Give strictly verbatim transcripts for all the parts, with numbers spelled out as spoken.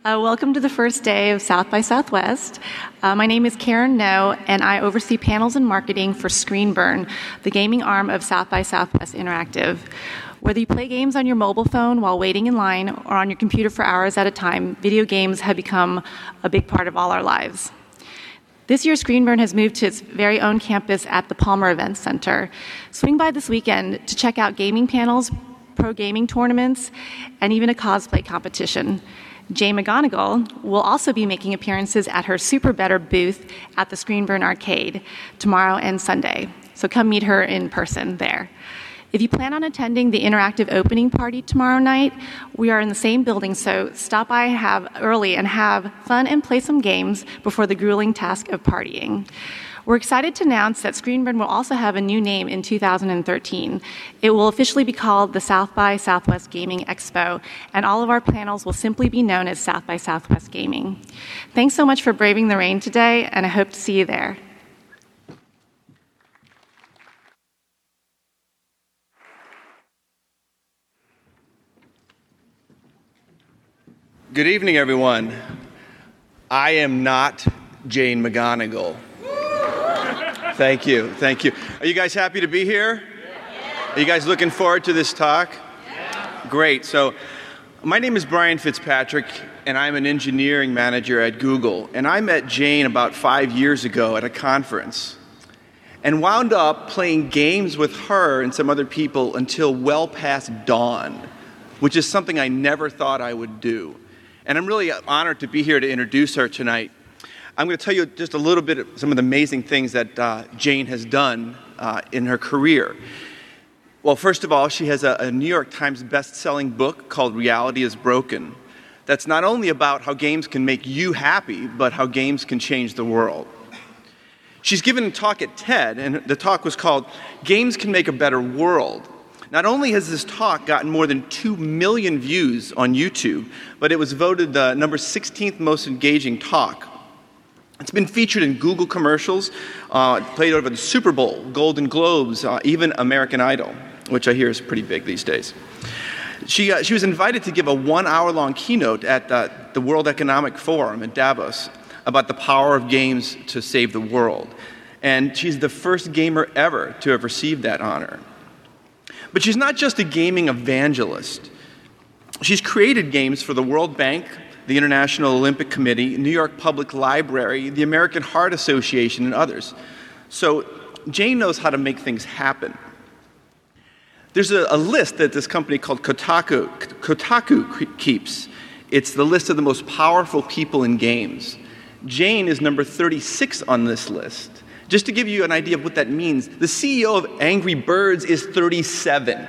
Uh, welcome to the first day of South by Southwest. Uh, my name is Karen No, and I oversee panels and marketing for Screenburn, the gaming arm of South by Southwest Interactive. Whether you play games on your mobile phone while waiting in line or on your computer for hours at a time, video games have become a big part of all our lives. This year, Screenburn has moved to its very own campus at the Palmer Events Center. Swing by this weekend to check out gaming panels, pro gaming tournaments, and even a cosplay competition. Jane McGonigal will also be making appearances at her Super Better booth at the Screenburn Arcade tomorrow and Sunday. So come meet her in person there. If you plan on attending the interactive opening party tomorrow night, we are in the same building, so stop by have early and have fun and play some games before the grueling task of partying. We're excited to announce that Screenburn will also have a new name in two thousand thirteen. It will officially be called the South by Southwest Gaming Expo, and all of our panels will simply be known as South by Southwest Gaming. Thanks so much for braving the rain today, and I hope to see you there. Good evening, everyone. I am not Jane McGonigal. Thank you, thank you. Are you guys happy to be here? Yeah. Are you guys looking forward to this talk? Yeah. Great. So, my name is Brian Fitzpatrick, and I'm an engineering manager at Google. And I met Jane about five years ago at a conference and wound up playing games with her and some other people until well past dawn, which is something I never thought I would do. And I'm really honored to be here to introduce her tonight. I'm going to tell you just a little bit of some of the amazing things that uh, Jane has done uh, in her career. Well, first of all, she has a, a New York Times best-selling book called Reality is Broken. That's not only about how games can make you happy, but how games can change the world. She's given a talk at TED, and the talk was called Games Can Make a Better World. Not only has this talk gotten more than two million views on YouTube, but it was voted the number sixteenth most engaging talk. It's been featured in Google commercials, uh, played over the Super Bowl, Golden Globes, uh, even American Idol, which I hear is pretty big these days. She, uh, she was invited to give a one-hour-long keynote at uh, the World Economic Forum in Davos about the power of games to save the world. And she's the first gamer ever to have received that honor. But she's not just a gaming evangelist. She's created games for the World Bank, the International Olympic Committee, New York Public Library, the American Heart Association, and others. So Jane knows how to make things happen. There's a, a list that this company called Kotaku, Kotaku keeps. It's the list of the most powerful people in games. Jane is number thirty-six on this list. Just to give you an idea of what that means, the C E O of Angry Birds is thirty-seven,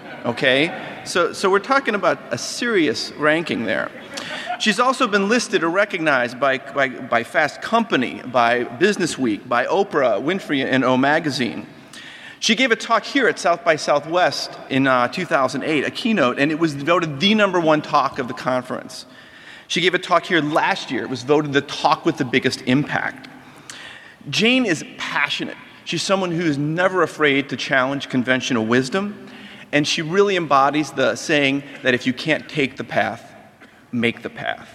okay? So, so we're talking about a serious ranking there. She's also been listed or recognized by, by, by Fast Company, by Business Week, by Oprah Winfrey, and O Magazine. She gave a talk here at South by Southwest in uh, two thousand eight, a keynote, and it was voted the number one talk of the conference. She gave a talk here last year. It was voted the talk with the biggest impact. Jane is passionate. She's someone who is never afraid to challenge conventional wisdom, and she really embodies the saying that if you can't take the path, make the path.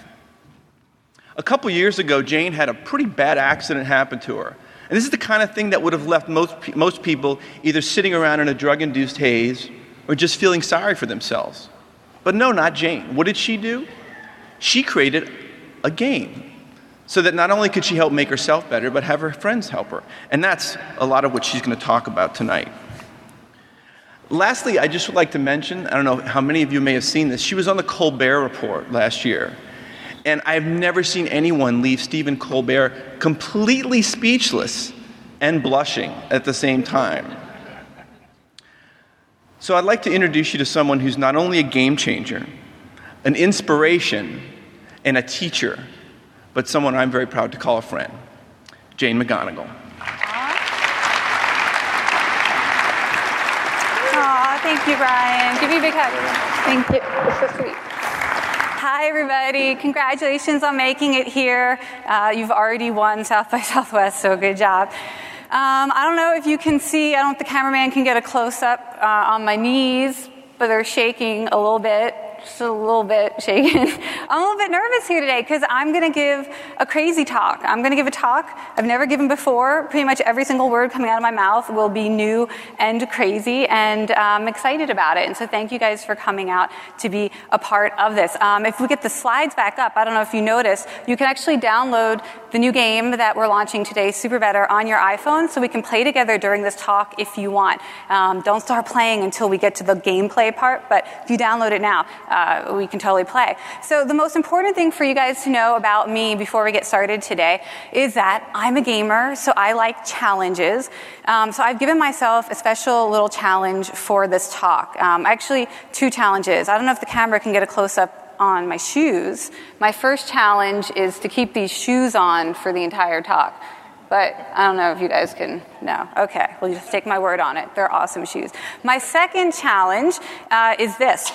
A couple years ago, Jane had a pretty bad accident happen to her. And this is the kind of thing that would have left most, most people either sitting around in a drug-induced haze or just feeling sorry for themselves. But no, not Jane. What did she do? She created a game, so that not only could she help make herself better, but have her friends help her. And that's a lot of what she's going to talk about tonight. Lastly, I just would like to mention, I don't know how many of you may have seen this, she was on the Colbert Report last year. And I've never seen anyone leave Stephen Colbert completely speechless and blushing at the same time. So I'd like to introduce you to someone who's not only a game changer, an inspiration, and a teacher, but someone I'm very proud to call a friend, Jane McGonigal. Aw, thank you, Brian. Give me a big hug. Thank you. It's so sweet. Hi, everybody. Congratulations on making it here. Uh, you've already won South by Southwest, so good job. Um, I don't know if you can see, I don't know if the cameraman can get a close-up uh, on my knees, but they're shaking a little bit. just a little bit shaken. I'm a little bit nervous here today because I'm going to give a crazy talk. I'm going to give a talk I've never given before. Pretty much every single word coming out of my mouth will be new and crazy, and I'm excited about it. And so thank you guys for coming out to be a part of this. Um, if we get the slides back up, I don't know if you noticed, you can actually download the new game that we're launching today, Super Better, on your iPhone, so we can play together during this talk if you want. Um, don't start playing until we get to the gameplay part, but if you download it now, uh, we can totally play. So the most important thing for you guys to know about me before we get started today is that I'm a gamer, so I like challenges. Um, so I've given myself a special little challenge for this talk. Um, actually, two challenges. I don't know if the camera can get a close-up on my shoes. My first challenge is to keep these shoes on for the entire talk. But I don't know if you guys can, no. Okay, well, you just take my word on it. They're awesome shoes. My second challenge uh, is this.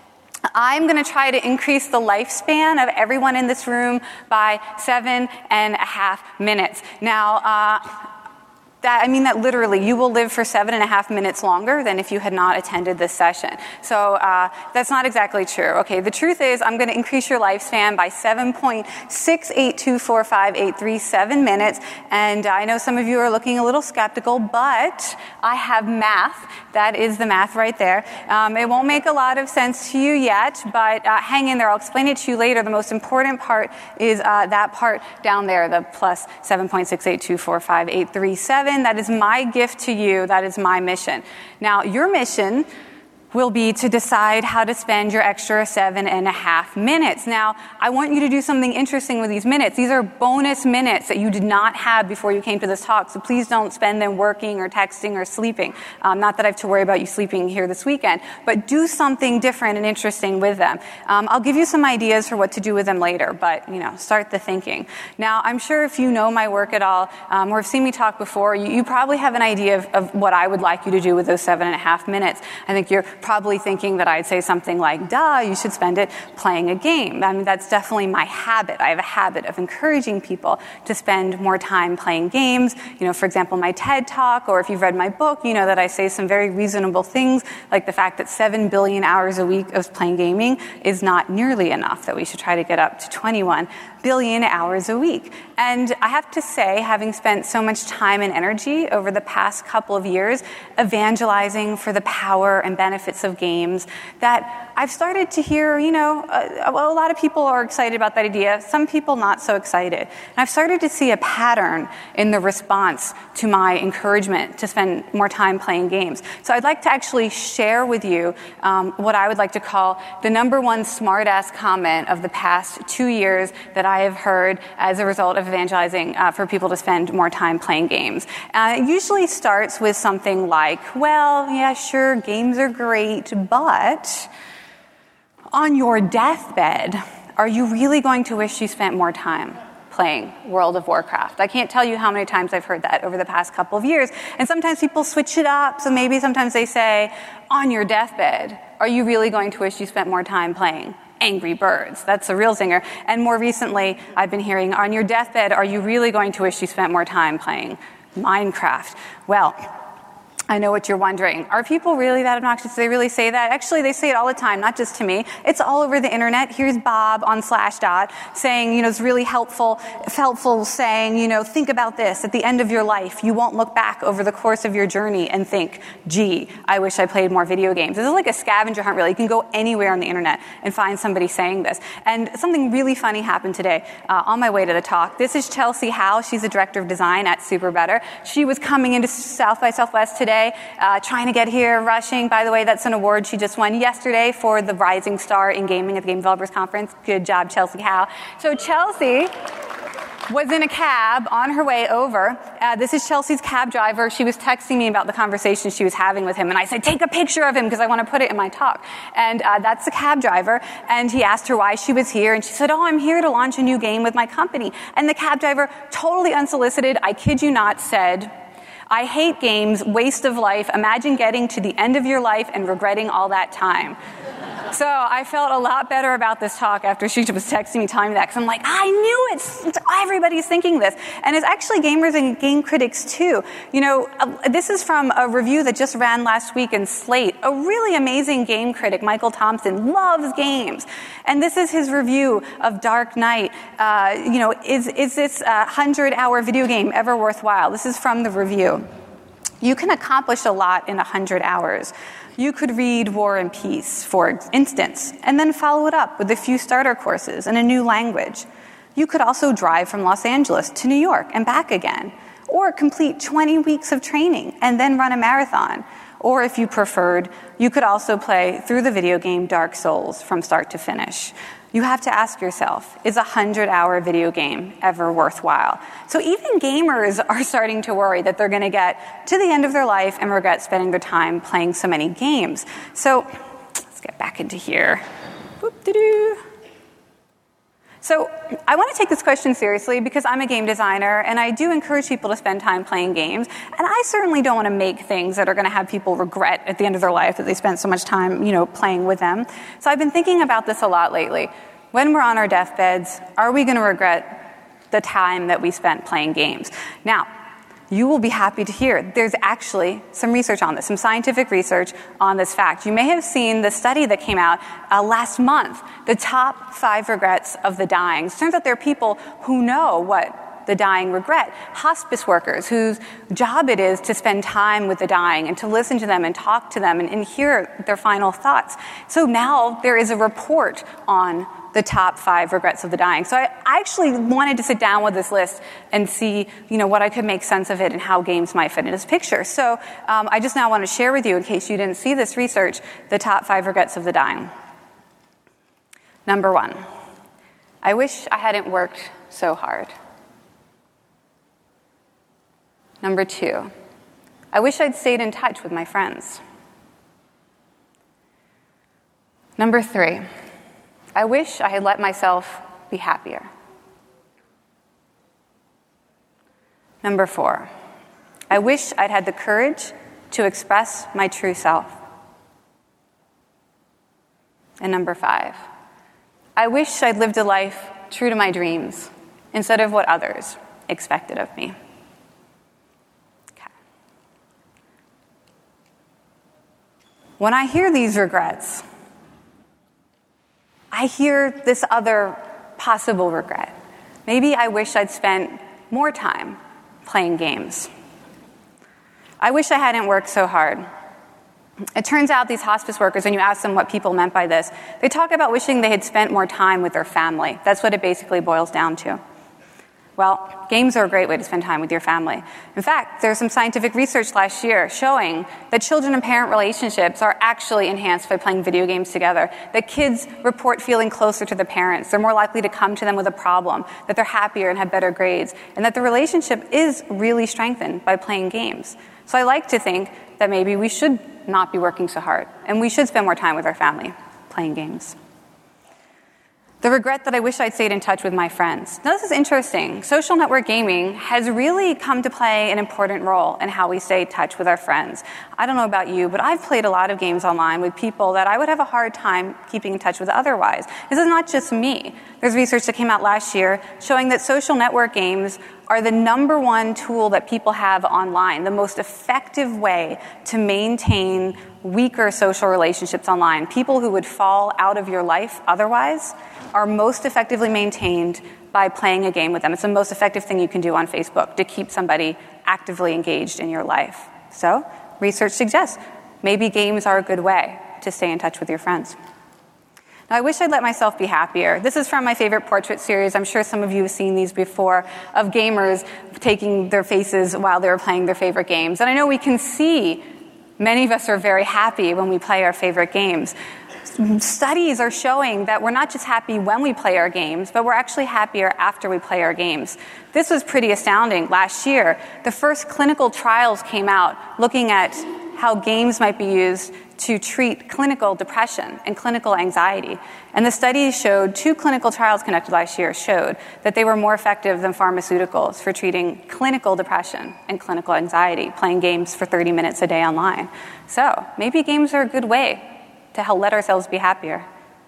I'm going to try to increase the lifespan of everyone in this room by seven and a half minutes. Now, uh, That, I mean that literally, you will live for seven and a half minutes longer than if you had not attended this session. So uh, that's not exactly true. Okay, the truth is I'm going to increase your lifespan by seven point six eight two four five eight three seven minutes. And I know some of you are looking a little skeptical, but I have math. That is the math right there. Um, it won't make a lot of sense to you yet, but uh, hang in there. I'll explain it to you later. The most important part is uh, that part down there, the plus seven point six eight two four five eight three seven. That is my gift to you. That is my mission. Now, your mission will be to decide how to spend your extra seven and a half minutes. Now, I want you to do something interesting with these minutes. These are bonus minutes that you did not have before you came to this talk, so please don't spend them working or texting or sleeping. Um, not that I have to worry about you sleeping here this weekend, but do something different and interesting with them. Um, I'll give you some ideas for what to do with them later, but, you know, start the thinking. Now, I'm sure if you know my work at all, um, or have seen me talk before, you, you probably have an idea of, of what I would like you to do with those seven and a half minutes. I think you're probably thinking that I'd say something like, duh, you should spend it playing a game. I mean, that's definitely my habit. I have a habit of encouraging people to spend more time playing games. You know, for example, my TED Talk, or if you've read my book, you know that I say some very reasonable things, like the fact that seven billion hours a week of playing gaming is not nearly enough, that we should try to get up to twenty-one billion hours a week. And I have to say, having spent so much time and energy over the past couple of years evangelizing for the power and benefits of games, that I've started to hear, you know, a, a lot of people are excited about that idea, some people not so excited. And I've started to see a pattern in the response to my encouragement to spend more time playing games. So I'd like to actually share with you um, what I would like to call the number one smart-ass comment of the past two years that I have heard as a result of evangelizing uh, for people to spend more time playing games. Uh, it usually starts with something like, well, yeah, sure, games are great, but on your deathbed, are you really going to wish you spent more time playing World of Warcraft? I can't tell you how many times I've heard that over the past couple of years. And sometimes people switch it up. So maybe sometimes they say, on your deathbed, are you really going to wish you spent more time playing Angry Birds? That's a real zinger. And more recently, I've been hearing, on your deathbed, are you really going to wish you spent more time playing Minecraft? Well, I know what you're wondering. Are people really that obnoxious? Do they really say that? Actually, they say it all the time, not just to me. It's all over the internet. Here's Bob on Slashdot saying, you know, it's really helpful, helpful saying, you know, think about this. At the end of your life, you won't look back over the course of your journey and think, gee, I wish I played more video games. This is like a scavenger hunt, really. You can go anywhere on the internet and find somebody saying this. And something really funny happened today uh, on my way to the talk. This is Chelsea Howe. She's the director of design at Super Better. She was coming into South by Southwest today, Uh, trying to get here, rushing. By the way, that's an award she just won yesterday for the Rising Star in Gaming at the Game Developers Conference. Good job, Chelsea Howe. So Chelsea was in a cab on her way over. Uh, this is Chelsea's cab driver. She was texting me about the conversation she was having with him, and I said, take a picture of him because I want to put it in my talk. And uh, that's the cab driver, and he asked her why she was here, and she said, oh, I'm here to launch a new game with my company. And the cab driver, totally unsolicited, I kid you not, said, I hate games, waste of life. Imagine getting to the end of your life and regretting all that time. So I felt a lot better about this talk after she was texting me telling me that, because I'm like, I knew it. It's, everybody's thinking this. And it's actually gamers and game critics too. You know, uh, this is from a review that just ran last week in Slate. A really amazing game critic, Michael Thompson, loves games. And this is his review of Dark Knight. Uh, you know, is, is this uh, hundred-hour video game ever worthwhile? This is from the review. You can accomplish a lot in one hundred hours. You could read War and Peace, for instance, and then follow it up with a few starter courses and a new language. You could also drive from Los Angeles to New York and back again, or complete twenty weeks of training and then run a marathon. Or if you preferred, you could also play through the video game Dark Souls from start to finish. You have to ask yourself, is a hundred-hour video game ever worthwhile? So even gamers are starting to worry that they're going to get to the end of their life and regret spending their time playing so many games. So let's get back into here. Whoop-de-doo. So I want to take this question seriously because I'm a game designer, and I do encourage people to spend time playing games. And I certainly don't want to make things that are going to have people regret at the end of their life that they spent so much time, you know, playing with them. So I've been thinking about this a lot lately. When we're on our deathbeds, are we going to regret the time that we spent playing games? Now, you will be happy to hear there's actually some research on this, some scientific research on this fact. You may have seen the study that came out uh, last month, the top five regrets of the dying. It turns out there are people who know what the dying regret. Hospice workers whose job it is to spend time with the dying and to listen to them and talk to them and, and hear their final thoughts. So now there is a report on the top five regrets of the dying. So I, I actually wanted to sit down with this list and see, you know, what I could make sense of it and how games might fit in this picture. So um, I just now want to share with you, in case you didn't see this research, the top five regrets of the dying. Number one, I wish I hadn't worked so hard. Number two, I wish I'd stayed in touch with my friends. Number three, I wish I had let myself be happier. Number four, I wish I'd had the courage to express my true self. And number five, I wish I'd lived a life true to my dreams instead of what others expected of me. Okay. When I hear these regrets, I hear this other possible regret. Maybe I wish I'd spent more time playing games. I wish I hadn't worked so hard. It turns out these hospice workers, when you ask them what people meant by this, they talk about wishing they had spent more time with their family. That's what it basically boils down to. Well, games are a great way to spend time with your family. In fact, there's some scientific research last year showing that children and parent relationships are actually enhanced by playing video games together, that kids report feeling closer to the parents, they're more likely to come to them with a problem, that they're happier and have better grades, and that the relationship is really strengthened by playing games. So I like to think that maybe we should not be working so hard, and we should spend more time with our family playing games. The regret that I wish I'd stayed in touch with my friends. Now, this is interesting. Social network gaming has really come to play an important role in how we stay in touch with our friends. I don't know about you, but I've played a lot of games online with people that I would have a hard time keeping in touch with otherwise. This is not just me. There's research that came out last year showing that social network games are the number one tool that people have online, the most effective way to maintain weaker social relationships online. People who would fall out of your life otherwise are most effectively maintained by playing a game with them. It's the most effective thing you can do on Facebook to keep somebody actively engaged in your life. So, research suggests maybe games are a good way to stay in touch with your friends. Now, I wish I'd let myself be happier. This is from my favorite portrait series. I'm sure some of you have seen these before, of gamers taking their faces while they were playing their favorite games. And I know we can see many of us are very happy when we play our favorite games. Studies are showing that we're not just happy when we play our games, but we're actually happier after we play our games. This was pretty astounding. Last year, the first clinical trials came out looking at how games might be used to treat clinical depression and clinical anxiety. And the studies showed, two clinical trials conducted last year showed that they were more effective than pharmaceuticals for treating clinical depression and clinical anxiety, playing games for thirty minutes a day online. So maybe games are a good way to help let ourselves be happier.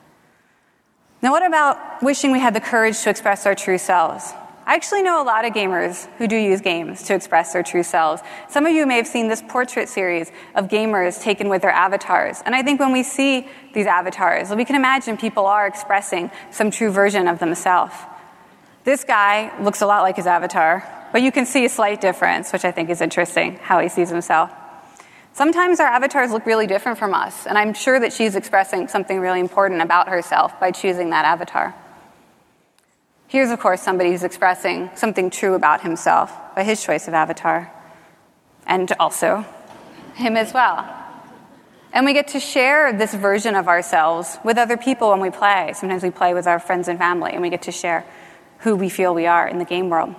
Now, what about wishing we had the courage to express our true selves? I actually know a lot of gamers who do use games to express their true selves. Some of you may have seen this portrait series of gamers taken with their avatars. And I think when we see these avatars, we can imagine people are expressing some true version of themselves. This guy looks a lot like his avatar, but you can see a slight difference, which I think is interesting, how he sees himself. Sometimes our avatars look really different from us, and I'm sure that she's expressing something really important about herself by choosing that avatar. Here's, of course, somebody who's expressing something true about himself by his choice of avatar, and also him as well. And we get to share this version of ourselves with other people when we play. Sometimes we play with our friends and family, and we get to share who we feel we are in the game world.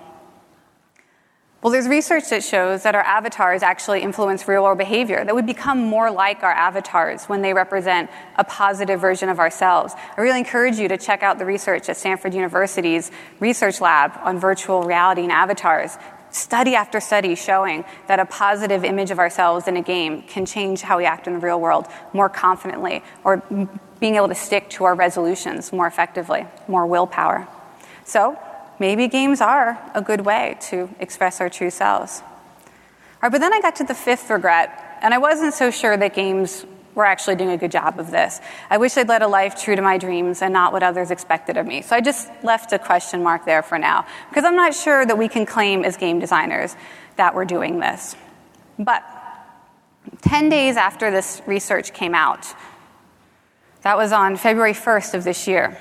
Well, there's research that shows that our avatars actually influence real-world behavior, that we become more like our avatars when they represent a positive version of ourselves. I really encourage you to check out the research at Stanford University's research lab on virtual reality and avatars. Study after study showing that a positive image of ourselves in a game can change how we act in the real world more confidently, or being able to stick to our resolutions more effectively, more willpower. So, maybe games are a good way to express our true selves. All right, but then I got to the fifth regret, and I wasn't so sure that games were actually doing a good job of this. I wish I'd led a life true to my dreams and not what others expected of me. So I just left a question mark there for now, because I'm not sure that we can claim as game designers that we're doing this. But ten days after this research came out, that was on February first of this year,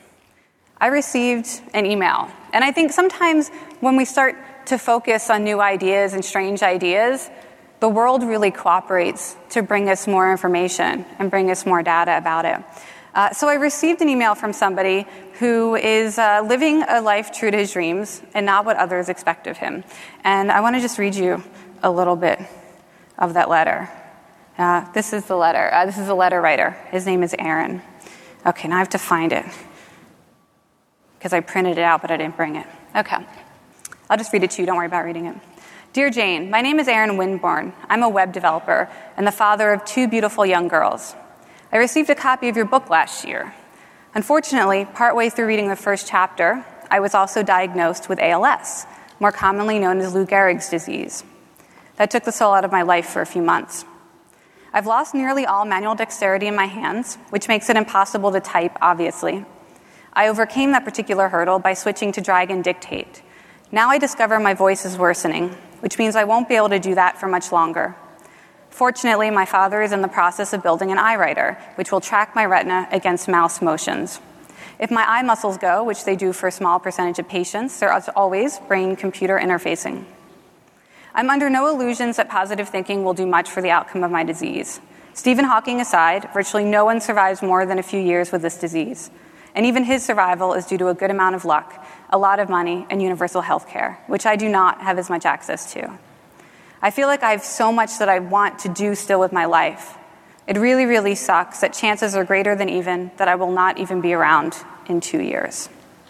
I received an email. And I think sometimes when we start to focus on new ideas and strange ideas, the world really cooperates to bring us more information and bring us more data about it. Uh, so I received an email from somebody who is uh, living a life true to his dreams and not what others expect of him. And I want to just read you a little bit of that letter. Uh, this is the letter. Uh, this is the letter writer. His name is Aaron. Okay, now I have to find it, because I printed it out, but I didn't bring it. Okay. I'll just read it to you. Don't worry about reading it. Dear Jane, my name is Aaron Winborn. I'm a web developer and the father of two beautiful young girls. I received a copy of your book last year. Unfortunately, partway through reading the first chapter, I was also diagnosed with A L S, more commonly known as Lou Gehrig's disease. That took the soul out of my life for a few months. I've lost nearly all manual dexterity in my hands, which makes it impossible to type, obviously. I overcame that particular hurdle by switching to Dragon Dictate. Now I discover my voice is worsening, which means I won't be able to do that for much longer. Fortunately, my father is in the process of building an eye writer, which will track my retina against mouse motions. If my eye muscles go, which they do for a small percentage of patients, there is always brain-computer interfacing. I'm under no illusions that positive thinking will do much for the outcome of my disease. Stephen Hawking aside, virtually no one survives more than a few years with this disease. And even his survival is due to a good amount of luck, a lot of money, and universal health care, which I do not have as much access to. I feel like I have so much that I want to do still with my life. It really, really sucks that chances are greater than even that I will not even be around in two years.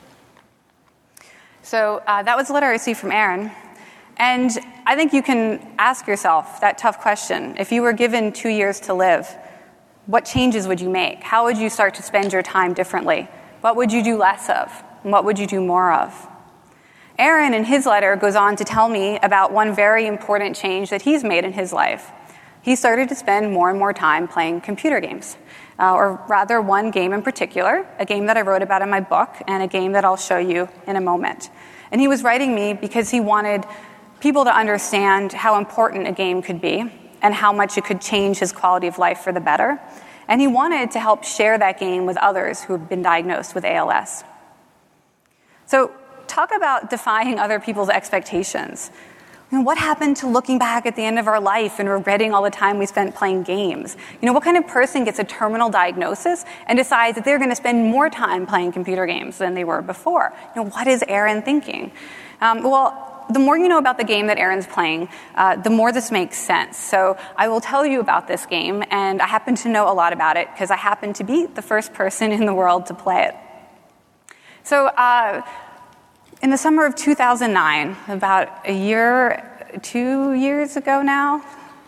So uh, that was a letter I received from Aaron. And I think you can ask yourself that tough question. If you were given two years to live, what changes would you make? How would you start to spend your time differently? What would you do less of? And what would you do more of? Aaron, in his letter, goes on to tell me about one very important change that he's made in his life. He started to spend more and more time playing computer games, uh, or rather one game in particular, a game that I wrote about in my book, and a game that I'll show you in a moment. And he was writing me because he wanted people to understand how important a game could be and how much it could change his quality of life for the better. And he wanted to help share that game with others who have been diagnosed with A L S. So talk about defying other people's expectations. You know, what happened to looking back at the end of our life and regretting all the time we spent playing games? You know, what kind of person gets a terminal diagnosis and decides that they're going to spend more time playing computer games than they were before? You know, what is Aaron thinking? Um, well, the more you know about the game that Aaron's playing, uh, the more this makes sense. So I will tell you about this game, and I happen to know a lot about it because I happen to be the first person in the world to play it. So uh, in the summer of two thousand nine, about a year, two years ago now,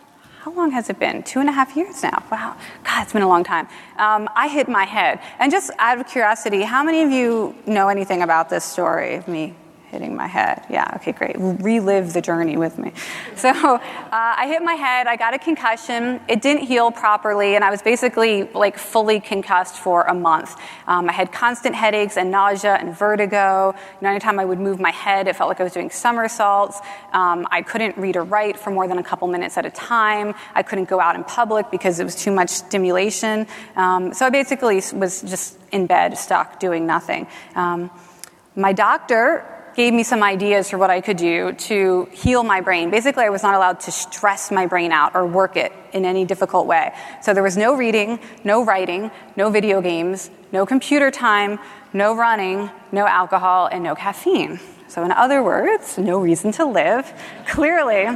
how long has it been? Two and a half years now. Wow. God, it's been a long time. Um, I hit my head. And just out of curiosity, how many of you know anything about this story of me hitting my head? Yeah, okay, great. Relive the journey with me. So uh, I hit my head. I got a concussion. It didn't heal properly, and I was basically like fully concussed for a month. Um, I had constant headaches and nausea and vertigo. You know, anytime I would move my head, it felt like I was doing somersaults. Um, I couldn't read or write for more than a couple minutes at a time. I couldn't go out in public because it was too much stimulation. Um, so I basically was just in bed, stuck, doing nothing. Um, my doctor gave me some ideas for what I could do to heal my brain. Basically, I was not allowed to stress my brain out or work it in any difficult way. So there was no reading, no writing, no video games, no computer time, no running, no alcohol, and no caffeine. So in other words, no reason to live, clearly.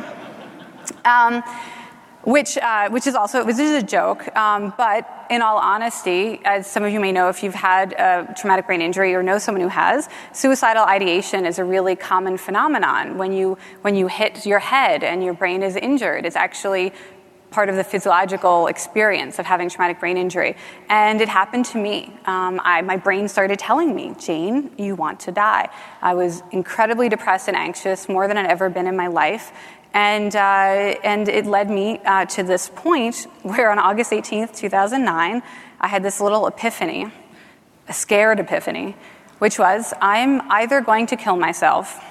Um, Which, uh, which is also, which is a joke, um, but in all honesty, as some of you may know if you've had a traumatic brain injury or know someone who has, suicidal ideation is a really common phenomenon. When you, when you hit your head and your brain is injured, it's actually part of the physiological experience of having traumatic brain injury. And it happened to me. Um, I, my brain started telling me, Jane, you want to die. I was incredibly depressed and anxious, more than I'd ever been in my life. And uh, and it led me uh, to this point where on August eighteenth, two thousand nine, I had this little epiphany, a scared epiphany, which was I'm either going to kill myself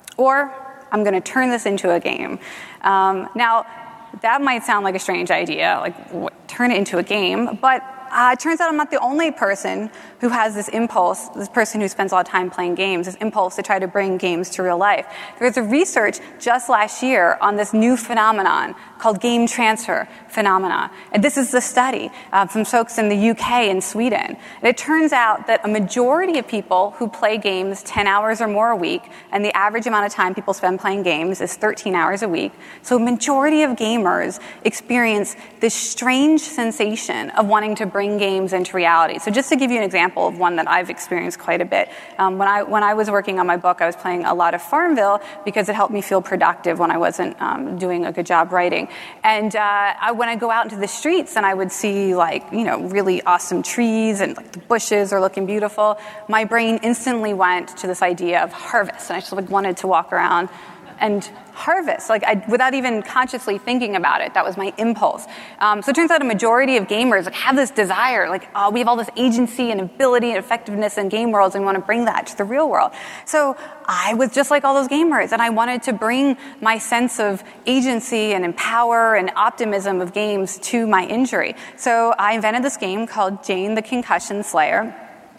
or I'm going to turn this into a game. Um, now, that might sound like a strange idea, like what, turn it into a game, but Uh, it turns out I'm not the only person who has this impulse, this person who spends a lot of time playing games, this impulse to try to bring games to real life. There was a research just last year on this new phenomenon called game transfer phenomena. And this is the study uh, from folks in the U K and Sweden. And it turns out that a majority of people who play games ten hours or more a week, and the average amount of time people spend playing games is thirteen hours a week. So a majority of gamers experience this strange sensation of wanting to bring games into reality. So just to give you an example of one that I've experienced quite a bit, um, when I when I was working on my book, I was playing a lot of Farmville because it helped me feel productive when I wasn't um, doing a good job writing. And uh, I, when I go out into the streets and I would see like you know really awesome trees and like the bushes are looking beautiful, my brain instantly went to this idea of harvest, and I just like wanted to walk around and harvest, like I, without even consciously thinking about it. That was my impulse. Um, so it turns out a majority of gamers like, have this desire, like, oh, we have all this agency and ability and effectiveness in game worlds, and we want to bring that to the real world. So I was just like all those gamers, and I wanted to bring my sense of agency and empower and optimism of games to my injury. So I invented this game called Jane the Concussion Slayer,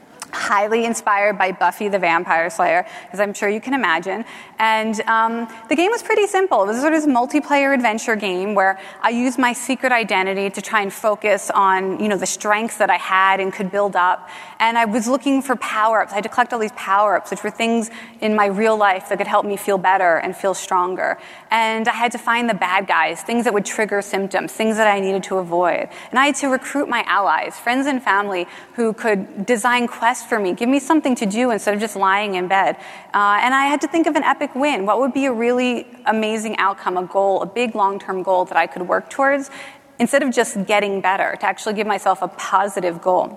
highly inspired by Buffy the Vampire Slayer, as I'm sure you can imagine. And um, the game was pretty simple. It was sort of this multiplayer adventure game where I used my secret identity to try and focus on, you know, the strengths that I had and could build up. And I was looking for power-ups. I had to collect all these power-ups, which were things in my real life that could help me feel better and feel stronger. And I had to find the bad guys, things that would trigger symptoms, things that I needed to avoid. And I had to recruit my allies, friends and family who could design quests for me, give me something to do instead of just lying in bed. Uh, and I had to think of an epic win. What would be a really amazing outcome, a goal, a big long-term goal that I could work towards instead of just getting better, to actually give myself a positive goal.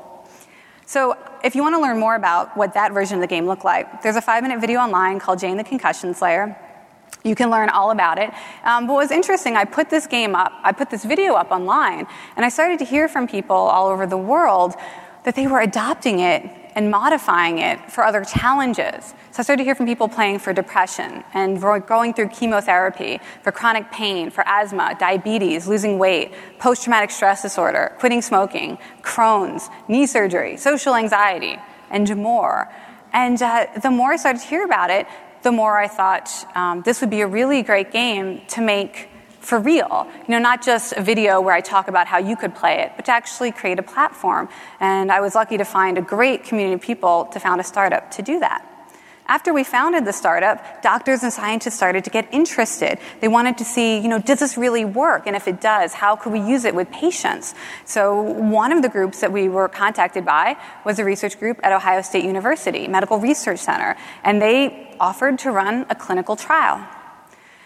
So if you want to learn more about what that version of the game looked like, there's a five-minute video online called Jane the Concussion Slayer. You can learn all about it. Um, but what was interesting, I put this game up, I put this video up online, and I started to hear from people all over the world that they were adopting it and modifying it for other challenges. So I started to hear from people playing for depression and going through chemotherapy, for chronic pain, for asthma, diabetes, losing weight, post-traumatic stress disorder, quitting smoking, Crohn's, knee surgery, social anxiety, and more. And uh, the more I started to hear about it, the more I thought um, this would be a really great game to make for real. You know, not just a video where I talk about how you could play it, but to actually create a platform. And I was lucky to find a great community of people to found a startup to do that. After we founded the startup, doctors and scientists started to get interested. They wanted to see, you know, does this really work? And if it does, how could we use it with patients? So one of the groups that we were contacted by was a research group at Ohio State University, Medical Research Center, and they offered to run a clinical trial.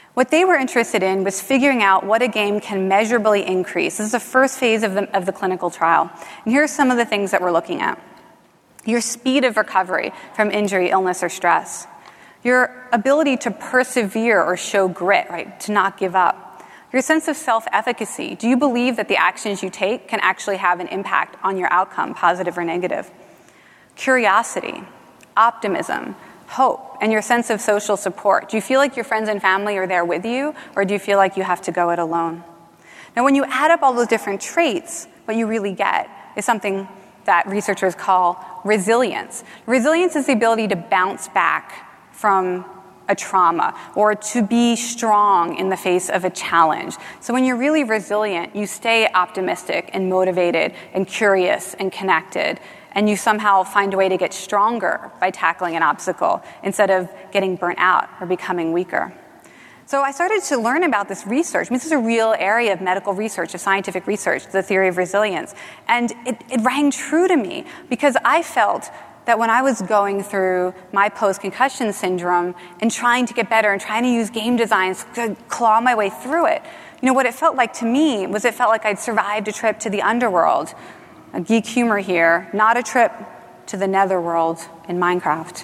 What they were interested in was figuring out what a game can measurably increase. This is the first phase of the, of the clinical trial. And here are some of the things that we're looking at. Your speed of recovery from injury, illness, or stress. Your ability to persevere or show grit, right, to not give up. Your sense of self-efficacy. Do you believe that the actions you take can actually have an impact on your outcome, positive or negative? Curiosity, optimism, hope, and your sense of social support. Do you feel like your friends and family are there with you, or do you feel like you have to go it alone? Now, when you add up all those different traits, what you really get is something that researchers call resilience. Resilience is the ability to bounce back from a trauma or to be strong in the face of a challenge. So when you're really resilient, you stay optimistic and motivated and curious and connected, and you somehow find a way to get stronger by tackling an obstacle instead of getting burnt out or becoming weaker. So I started to learn about this research. I mean, this is a real area of medical research, of scientific research, the theory of resilience. And it, it rang true to me because I felt that when I was going through my post-concussion syndrome and trying to get better and trying to use game designs to claw my way through it, you know, what it felt like to me was it felt like I'd survived a trip to the underworld. A geek humor here, not a trip to the netherworld in Minecraft.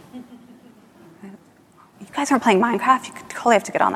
You guys aren't playing Minecraft? You totally have to get on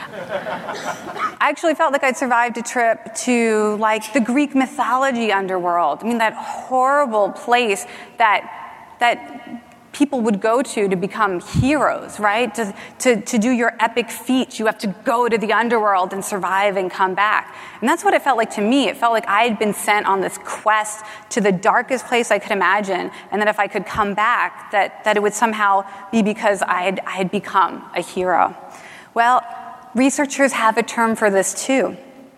that. I actually felt like I'd survived a trip to, like, the Greek mythology underworld. I mean, that horrible place that that people would go to to become heroes, right? To, to, to do your epic feats, you have to go to the underworld and survive and come back. And that's what it felt like to me. It felt like I had been sent on this quest to the darkest place I could imagine, and that if I could come back, that, that it would somehow be because I had, I had become a hero. Well, researchers have a term for this too.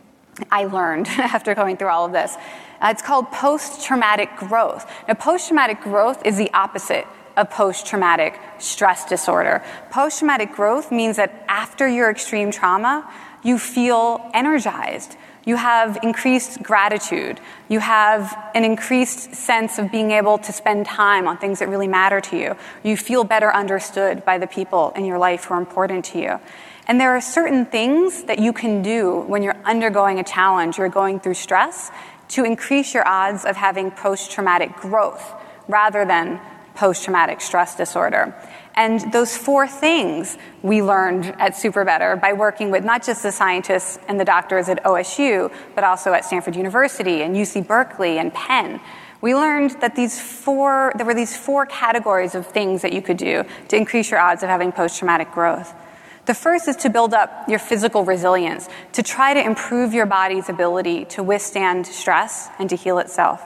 I learned after going through all of this. Uh, it's called post-traumatic growth. Now, post-traumatic growth is the opposite of post-traumatic stress disorder. Post-traumatic growth means that after your extreme trauma, you feel energized. You have increased gratitude. You have an increased sense of being able to spend time on things that really matter to you. You feel better understood by the people in your life who are important to you. And there are certain things that you can do when you're undergoing a challenge, you're going through stress, to increase your odds of having post-traumatic growth rather than post-traumatic stress disorder. And those four things we learned at SuperBetter by working with not just the scientists and the doctors at O S U, but also at Stanford University and U C Berkeley and Penn. We learned that these four, there were these four categories of things that you could do to increase your odds of having post-traumatic growth. The first is to build up your physical resilience, to try to improve your body's ability to withstand stress and to heal itself.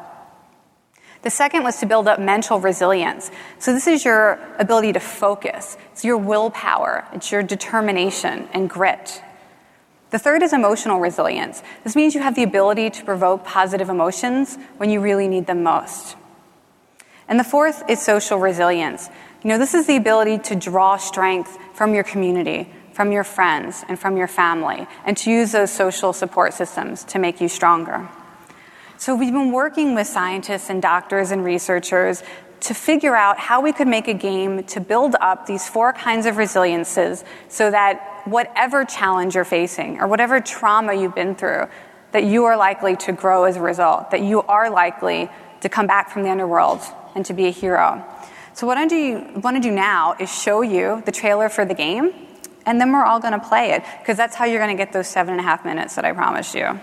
The second was to build up mental resilience. So this is your ability to focus. It's your willpower. It's your determination and grit. The third is emotional resilience. This means you have the ability to provoke positive emotions when you really need them most. And the fourth is social resilience. You know, this is the ability to draw strength from your community, from your friends, and from your family, and to use those social support systems to make you stronger. So we've been working with scientists and doctors and researchers to figure out how we could make a game to build up these four kinds of resiliences so that whatever challenge you're facing or whatever trauma you've been through, that you are likely to grow as a result, that you are likely to come back from the underworld and to be a hero. So what I do, want to do now is show you the trailer for the game, and then we're all going to play it, because that's how you're going to get those seven and a half minutes that I promised you.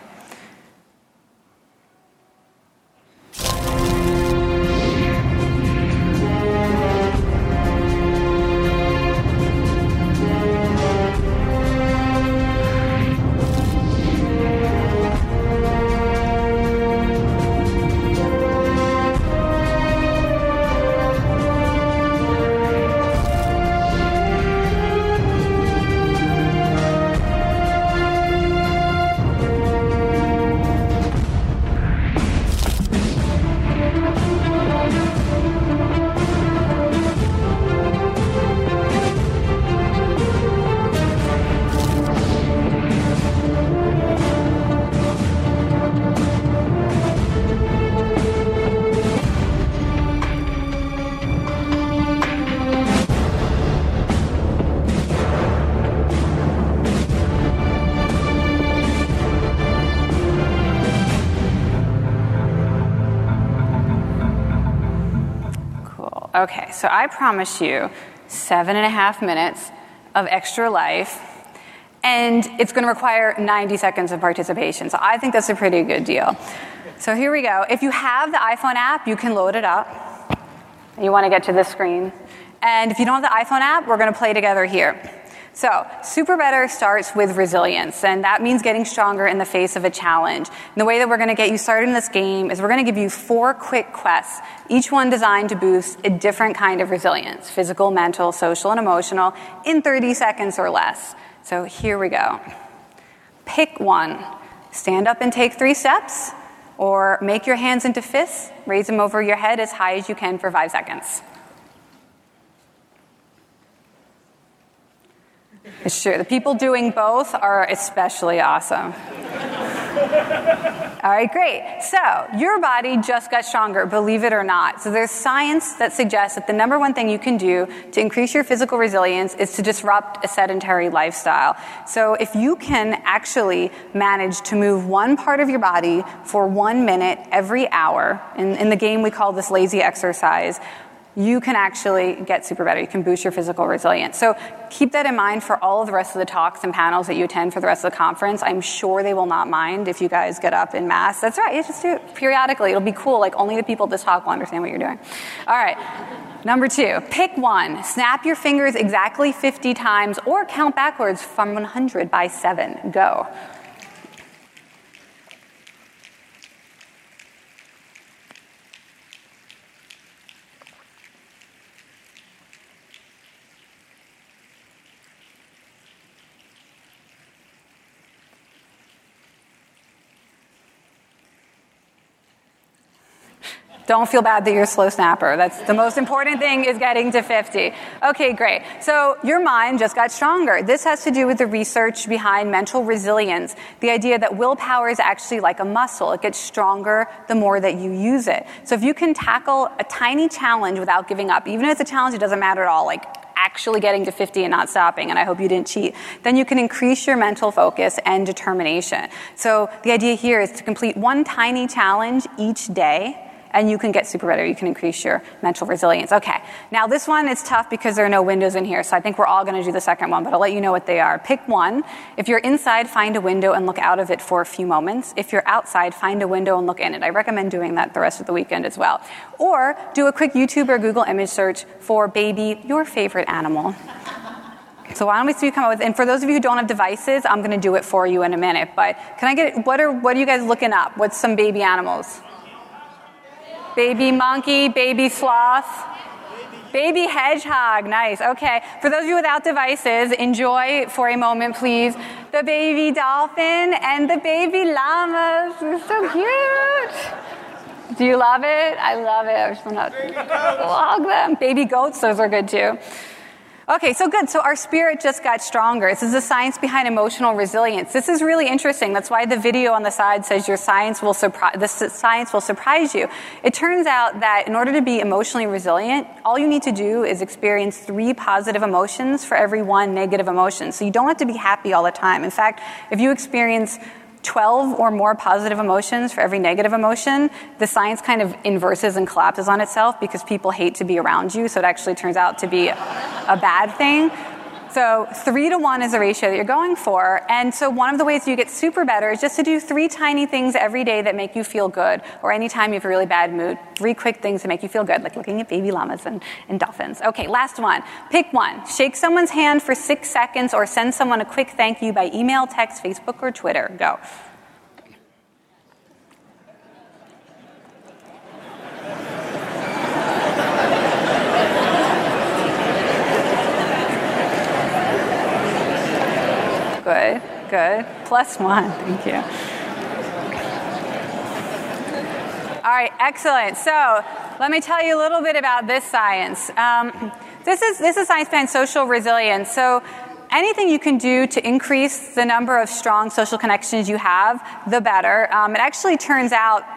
Okay, so I promise you seven and a half minutes of extra life, and it's going to require ninety seconds of participation. So I think that's a pretty good deal. So here we go. If you have the iPhone app, you can load it up. You want to get to this screen. And if you don't have the iPhone app, we're going to play together here. So, Super Better starts with resilience, and that means getting stronger in the face of a challenge. And the way that we're going to get you started in this game is we're going to give you four quick quests, each one designed to boost a different kind of resilience, physical, mental, social, and emotional, in thirty seconds or less. So here we go. Pick one. Stand up and take three steps, or make your hands into fists, raise them over your head as high as you can for five seconds. It's true. The people doing both are especially awesome. All right, great. So your body just got stronger, believe it or not. So there's science that suggests that the number one thing you can do to increase your physical resilience is to disrupt a sedentary lifestyle. So if you can actually manage to move one part of your body for one minute every hour, in, in the game we call this lazy exercise, you can actually get super better. You can boost your physical resilience. So keep that in mind for all of the rest of the talks and panels that you attend for the rest of the conference. I'm sure they will not mind if you guys get up en masse. That's right. You just do it periodically. It'll be cool. Like, only the people at this talk will understand what you're doing. All right. Number two, pick one. Snap your fingers exactly fifty times or count backwards from one hundred by seven. Go. Don't feel bad that you're a slow snapper. That's the most important thing, is getting to fifty. Okay, great. So your mind just got stronger. This has to do with the research behind mental resilience, the idea that willpower is actually like a muscle. It gets stronger the more that you use it. So if you can tackle a tiny challenge without giving up, even if it's a challenge, it doesn't matter at all, like actually getting to fifty and not stopping, and I hope you didn't cheat, then you can increase your mental focus and determination. So the idea here is to complete one tiny challenge each day, and you can get super better. You can increase your mental resilience. Okay, now this one is tough because there are no windows in here, so I think we're all going to do the second one, but I'll let you know what they are. Pick one. If you're inside, find a window and look out of it for a few moments. If you're outside, find a window and look in it. I recommend doing that the rest of the weekend as well. Or do a quick YouTube or Google image search for baby, your favorite animal. So why don't we see what you come up with? And for those of you who don't have devices, I'm going to do it for you in a minute. But can I get, what are, what are you guys looking up? What's some baby animals? Baby monkey, baby sloth, baby hedgehog. Nice. Okay. For those of you without devices, enjoy for a moment, please, the baby dolphin and the baby llamas. They're so cute. Do you love it? I love it. I just want to log them. Baby goats, those are good too. Okay, so good. So our spirit just got stronger. This is the science behind emotional resilience. This is really interesting. That's why the video on the side says your science will surprise, the science will surprise you. It turns out that in order to be emotionally resilient, all you need to do is experience three positive emotions for every one negative emotion. So you don't have to be happy all the time. In fact, if you experience twelve or more positive emotions for every negative emotion, the science kind of inverses and collapses on itself because people hate to be around you, so it actually turns out to be a bad thing. So three to one is the ratio that you're going for. And so one of the ways you get super better is just to do three tiny things every day that make you feel good, or anytime you have a really bad mood. Three quick things to make you feel good, like looking at baby llamas and, and dolphins. Okay, last one. Pick one. Shake someone's hand for six seconds or send someone a quick thank you by email, text, Facebook, or Twitter. Go. Good, good. Plus one, thank you. All right, excellent. So let me tell you a little bit about this science. Um, this is this is science behind social resilience. So anything you can do to increase the number of strong social connections you have, the better. Um, it actually turns out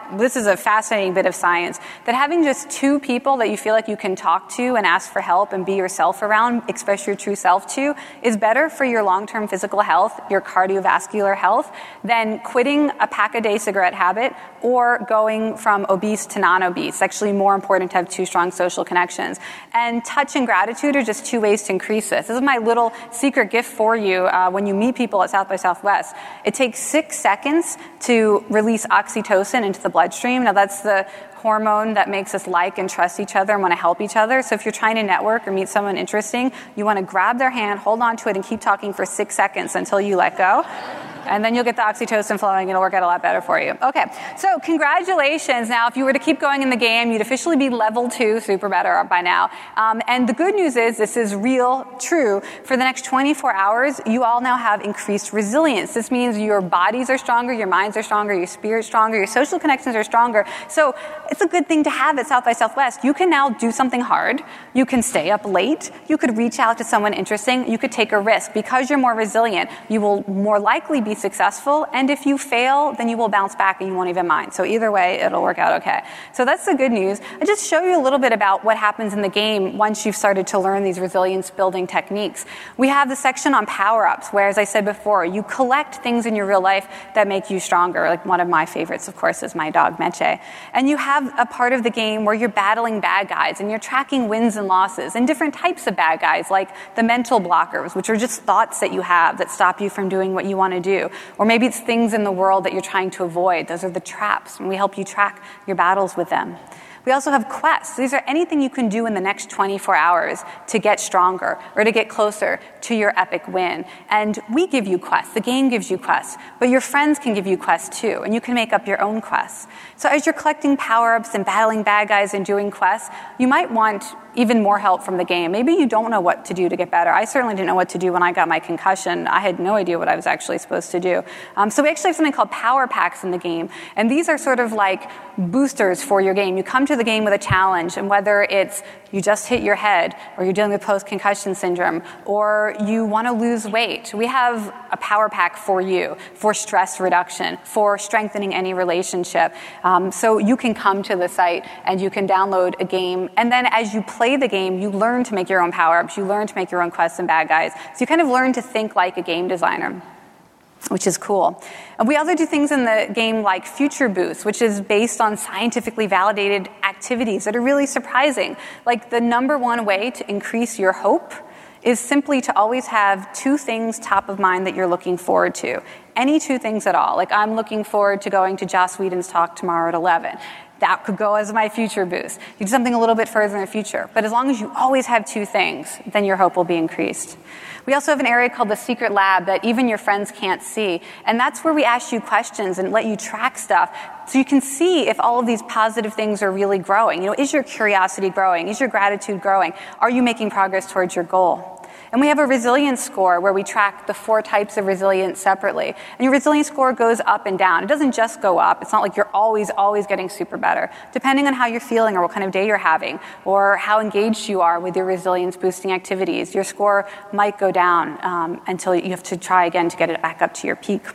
this is a fascinating bit of science, that having just two people that you feel like you can talk to and ask for help and be yourself around, express your true self to, is better for your long-term physical health, your cardiovascular health, than quitting a pack-a-day cigarette habit or going from obese to non-obese. It's actually more important to have two strong social connections. And touch and gratitude are just two ways to increase this. This is my little secret gift for you uh, when you meet people at South by Southwest. It takes six seconds to release oxytocin into the bloodstream. Now, that's the hormone that makes us like and trust each other and want to help each other. So if you're trying to network or meet someone interesting, you want to grab their hand, hold on to it, and keep talking for six seconds until you let go. And then you'll get the oxytocin flowing, and it'll work out a lot better for you. Okay, so congratulations. Now, if you were to keep going in the game, you'd officially be level two, super better by now. Um, and the good news is this is real, true. For the next twenty-four hours, you all now have increased resilience. This means your bodies are stronger, your minds are stronger, your spirit's stronger, your social connections are stronger. So it's a good thing to have at South by Southwest. You can now do something hard. You can stay up late. You could reach out to someone interesting. You could take a risk. Because you're more resilient, you will more likely be successful, and if you fail, then you will bounce back and you won't even mind. So either way, it'll work out okay. So that's the good news. I just show you a little bit about what happens in the game once you've started to learn these resilience-building techniques. We have the section on power-ups, where, as I said before, you collect things in your real life that make you stronger. Like one of my favorites, of course, is my dog, Meche. And you have a part of the game where you're battling bad guys, and you're tracking wins and losses, and different types of bad guys, like the mental blockers, which are just thoughts that you have that stop you from doing what you want to do. Or maybe it's things in the world that you're trying to avoid. Those are the traps, and we help you track your battles with them. We also have quests. These are anything you can do in the next twenty-four hours to get stronger or to get closer to your epic win. And we give you quests. The game gives you quests. But your friends can give you quests too, and you can make up your own quests. So as you're collecting power-ups and battling bad guys and doing quests, you might want even more help from the game. Maybe you don't know what to do to get better. I certainly didn't know what to do when I got my concussion. I had no idea what I was actually supposed to do. Um, so we actually have something called power packs in the game. And these are sort of like boosters for your game. You come to the game with a challenge, and whether it's you just hit your head, or you're dealing with post-concussion syndrome, or you want to lose weight, we have a power pack for you, for stress reduction, for strengthening any relationship. Um, so you can come to the site and you can download a game, and then as you play the game, you learn to make your own power-ups, you learn to make your own quests and bad guys. So you kind of learn to think like a game designer, which is cool. And we also do things in the game like Future Boost, which is based on scientifically validated activities that are really surprising. Like the number one way to increase your hope is simply to always have two things top of mind that you're looking forward to. Any two things at all. Like I'm looking forward to going to Joss Whedon's talk tomorrow at eleven. That could go as my future boost. You do something a little bit further in the future. But as long as you always have two things, then your hope will be increased. We also have an area called the Secret Lab that even your friends can't see. And that's where we ask you questions and let you track stuff so you can see if all of these positive things are really growing. You know, is your curiosity growing? Is your gratitude growing? Are you making progress towards your goal? And we have a resilience score where we track the four types of resilience separately. And your resilience score goes up and down. It doesn't just go up. It's not like you're always, always getting super better. Depending on how you're feeling or what kind of day you're having or how engaged you are with your resilience-boosting activities, your score might go down um, until you have to try again to get it back up to your peak.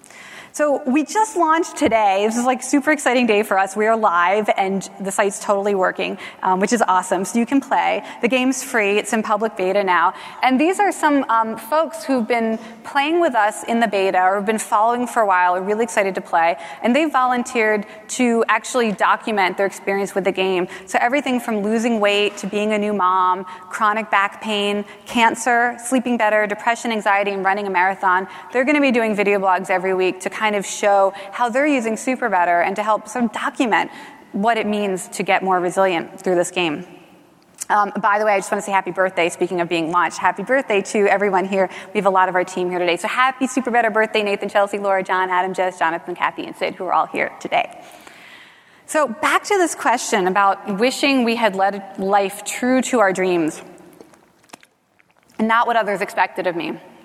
So we just launched today. This is like a super exciting day for us. We are live, and the site's totally working, um, which is awesome. So you can play. The game's free. It's in public beta now. And these are some um, folks who've been playing with us in the beta or have been following for a while, are really excited to play. And they volunteered to actually document their experience with the game. So everything from losing weight to being a new mom, chronic back pain, cancer, sleeping better, depression, anxiety, and running a marathon. They're going to be doing video blogs every week to kind of show how they're using SuperBetter and to help sort of document what it means to get more resilient through this game. Um, by the way, I just want to say happy birthday, speaking of being launched. Happy birthday to everyone here. We have a lot of our team here today. So happy SuperBetter birthday, Nathan, Chelsea, Laura, John, Adam, Jess, Jonathan, Kathy, and Sid, who are all here today. So back to this question about wishing we had led life true to our dreams and not what others expected of me.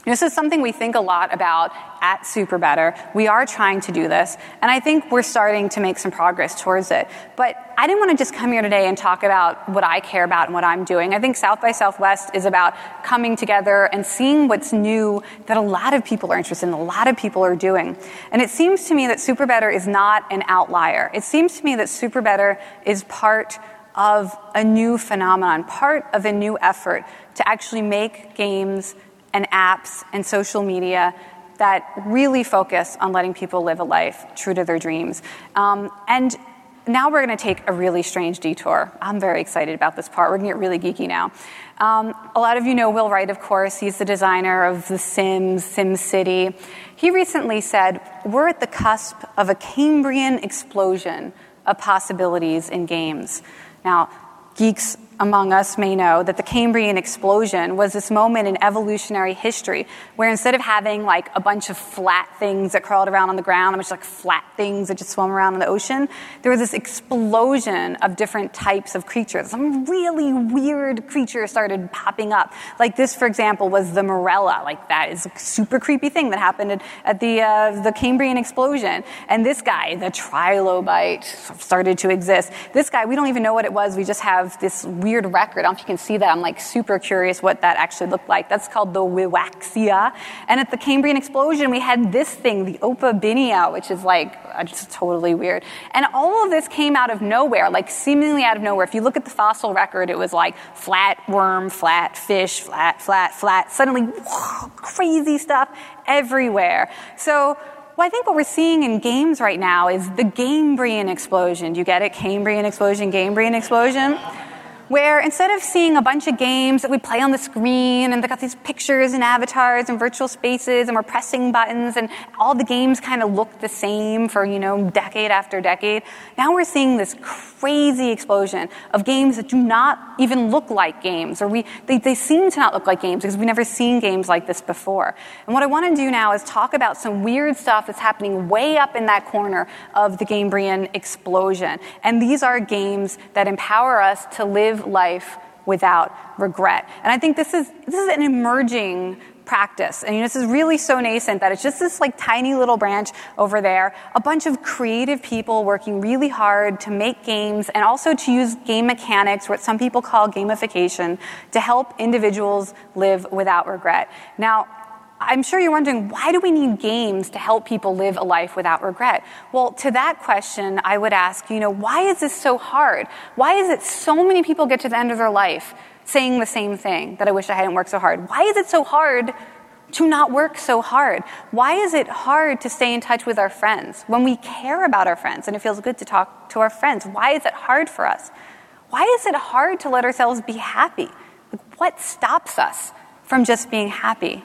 This is something we think a lot about at SuperBetter. We are trying to do this, and I think we're starting to make some progress towards it. But I didn't want to just come here today and talk about what I care about and what I'm doing. I think South by Southwest is about coming together and seeing what's new that a lot of people are interested in, a lot of people are doing. And it seems to me that SuperBetter is not an outlier. It seems to me that SuperBetter is part of a new phenomenon, part of a new effort to actually make games and apps and social media that really focus on letting people live a life true to their dreams. Um, and now we're going to take a really strange detour. I'm very excited about this part. We're going to get really geeky now. Um, a lot of you know Will Wright, of course. He's the designer of The Sims, SimCity. He recently said, we're at the cusp of a Cambrian explosion of possibilities in games. Now, geeks among us may know that the Cambrian explosion was this moment in evolutionary history where instead of having like a bunch of flat things that crawled around on the ground, a bunch of like flat things that just swam around in the ocean, there was this explosion of different types of creatures. Some really weird creatures started popping up. Like this, for example, was the Morella. Like that is a super creepy thing that happened at, at the uh, the Cambrian explosion. And this guy, the Trilobite, started to exist. This guy, we don't even know what it was. We just have this weird record. I don't know if you can see that. I'm like super curious what that actually looked like. That's called the Wiwaxia. And at the Cambrian explosion, we had this thing, the Opabinia, which is like uh, just totally weird. And all of this came out of nowhere, like seemingly out of nowhere. If you look at the fossil record, it was like flat worm, flat fish, flat, flat, flat. Suddenly, whoa, crazy stuff everywhere. So well, I think what we're seeing in games right now is the Cambrian explosion. Do you get it? Cambrian explosion, Cambrian explosion? Where instead of seeing a bunch of games that we play on the screen and they got these pictures and avatars and virtual spaces and we're pressing buttons and all the games kind of look the same for, you know, decade after decade, now we're seeing this crazy explosion of games that do not even look like games, or we they, they seem to not look like games because we've never seen games like this before. And what I want to do now is talk about some weird stuff that's happening way up in that corner of the Cambrian explosion. And these are games that empower us to live life without regret. And I think this is this is an emerging practice. And you know, this is really so nascent that it's just this like tiny little branch over there, a bunch of creative people working really hard to make games and also to use game mechanics, what some people call gamification, to help individuals live without regret. Now, I'm sure you're wondering, why do we need games to help people live a life without regret? Well, to that question, I would ask, you know, why is this so hard? Why is it so many people get to the end of their life saying the same thing, that I wish I hadn't worked so hard? Why is it so hard to not work so hard? Why is it hard to stay in touch with our friends when we care about our friends and it feels good to talk to our friends? Why is it hard for us? Why is it hard to let ourselves be happy? Like, what stops us from just being happy?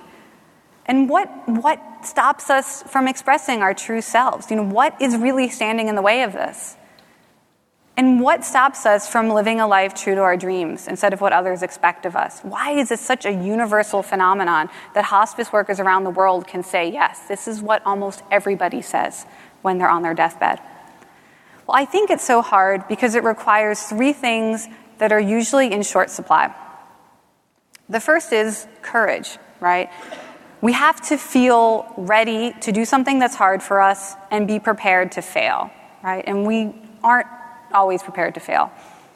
And what what stops us from expressing our true selves? You know, what is really standing in the way of this? And what stops us from living a life true to our dreams instead of what others expect of us? Why is this such a universal phenomenon that hospice workers around the world can say, yes, this is what almost everybody says when they're on their deathbed? Well, I think it's so hard because it requires three things that are usually in short supply. The first is courage, right? We have to feel ready to do something that's hard for us and be prepared to fail, right? And we aren't always prepared to fail.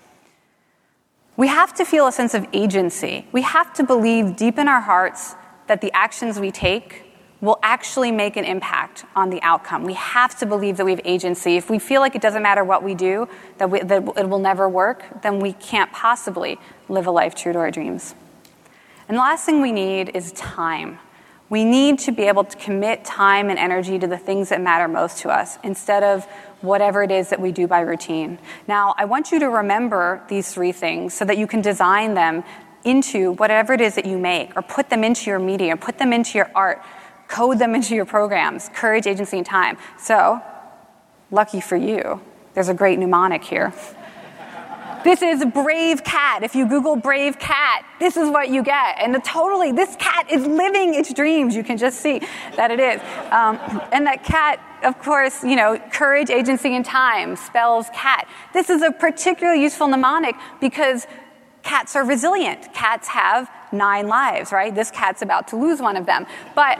We have to feel a sense of agency. We have to believe deep in our hearts that the actions we take will actually make an impact on the outcome. We have to believe that we have agency. If we feel like it doesn't matter what we do, that, we, that it will never work, then we can't possibly live a life true to our dreams. And the last thing we need is time. We need to be able to commit time and energy to the things that matter most to us instead of whatever it is that we do by routine. Now, I want you to remember these three things so that you can design them into whatever it is that you make, or put them into your media, put them into your art, code them into your programs, courage, agency, and time. So, lucky for you, there's a great mnemonic here. This is Brave Cat. If you Google Brave Cat, this is what you get. And the, totally, this cat is living its dreams. You can just see that it is. Um, and that cat, of course, you know, courage, agency, and time spells cat. This is a particularly useful mnemonic because Cats are resilient. Cats have nine lives, right? This cat's about to lose one of them. But